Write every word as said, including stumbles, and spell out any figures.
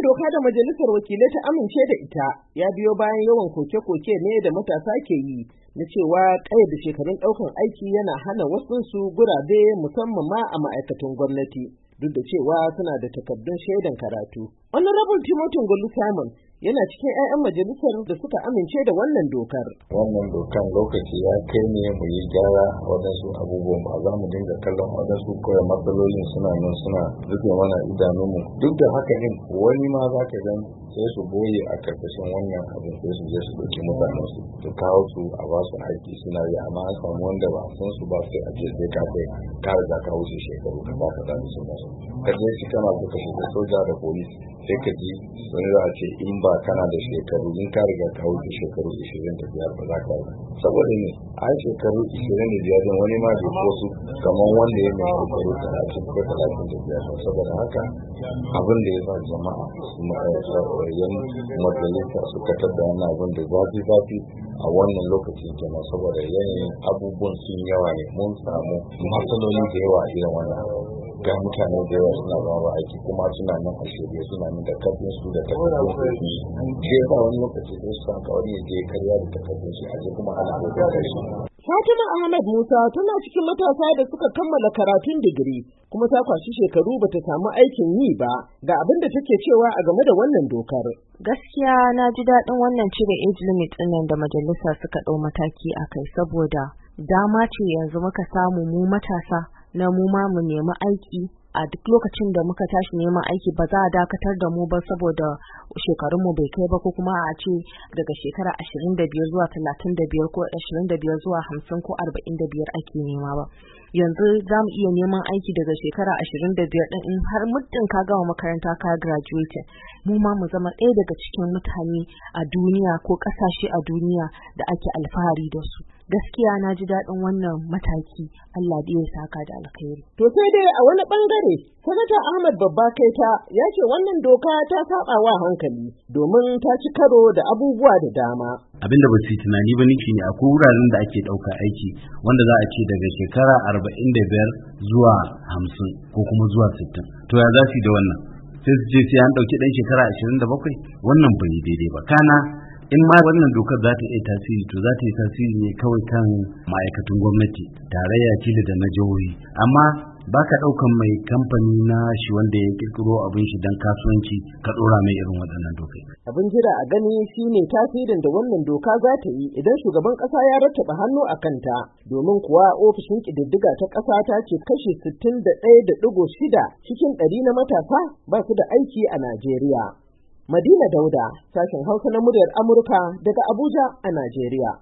doka da majalisar wakilai ta amince da ita ya biyo bayan yawan koke-koke ne da matasa ke yi na cewa ƙayyade shekarun ɗaukan aiki yana hana wasunsu gurabe musamman ma a ma'aikatan gwamnati duk da cewa suna da takardun shaidan karatu. Honorable Timothy Ngolu Simon yana cikin 'ya'yan majalisar da suka amince da wannan dokar. Wannan dokar lokaci ya kai ne mu yi gyara waɗansu abubuwan ba za mu dinga kallon waɗansu kawai matsalolin suna nan suna rufe mana idanunmu. Duk da haka din wani ma za ka gan sai su boye a karkashin wannan abin sai su je su ɗauki mutanen su su kawo su a ba su aiki suna yi amma an samu wanda ba san su ba sai a ce sai ka kai ka riga ka wuce shekaru ka ba ka da su ba su. Ka je shi kana so ka shiga soja da polis sai ka ji wani za a ce in ba kana da shekaru in ka riga ka wuce shekaru ishirin da biyar ba za ka yi saboda ne a shekaru ishirin da biyar wani ma bai ko su kamar wanda ya mai shekaru talatin ko talatin da biyar saboda haka abin da ya sa jama'a su ma'aikatan majalisa suka tada wannan abin da zafi zafi a wannan lokacin kenan saboda yanayin abubuwan sun yawa ne mun samu matsaloli da yawa a irin wannan ga mutane da yawa suna zama aiki kuma suna nan a shirye suna nan da kafin su da takardun su ke ba wani lokaci da su saka wani ya je karya da takardun shi a je kuma ana da shi. Fatima Ahmad Musa tana cikin matasa da suka kammala karatun digiri kuma ta kwashi shekaru bata samu aikin yi ba ga abin da take cewa a game da wannan dokar. Gaskiya na ji daɗin wannan cire age limit ɗin nan da majalisa suka ɗau mataki a kai saboda dama ce yanzu muka samu mu matasa na mu ma mu nemi aiki a duk lokacin da muka tashi neman aiki ba za a dakatar da mu ba saboda shekarun mu bai kai ba ko kuma a ce daga shekara ashirin da biyar zuwa talatin da biyar ko ashirin da biyar zuwa hamsin ko arba'in da biyar ake nema ba. Yanzu za mu iya neman aiki daga shekara ashirin da biyar ɗin in har muddin ka gama makaranta ka graduate mu ma mu zama ɗaya daga cikin mutane a duniya ko ƙasashe a duniya da ake alfahari da su. Gaskiya na ji daɗin wannan mataki Allah da ya saka da alkhairi. To sai dai a wani ɓangare Sanata Ahmad Babba Kaita ya ce wannan doka ta saba wa hankali domin ta ci karo da abubuwa da dama. Abin da ba su yi tunani ba niki ne akwai wuraren da ake ɗauka aiki wanda za a ce daga shekara arba'in da biyar zuwa hamsin ko kuma zuwa sittin. To ya za su yi da wannan? Sai su ce sai an ɗauki ɗan shekara ashirin da bakwai wannan bai yi daidai ba. Kana in ma wannan dokar za ta iya tasiri to za ta yi tasiri ne kawai kan ma'aikatan gwamnati tarayya kila da na jihohi amma ba ka ɗaukan mai kamfani na shi wanda ya kirkiro abin shi don kasuwanci ka ɗora mai irin waɗannan dokai. Abin jira a gani shi ne tasirin da wannan doka za ta yi idan shugaban ƙasa ya rattaba hannu a kanta domin kuwa ofishin ƙididdiga ta ƙasa ta ce kashi sittin da ɗaya da ɗigo shida cikin ɗari na matasa ba su da aiki a Najeriya. Madina Dauda, sashen Hausa na muryar Amurka daga Abuja a Najeriya.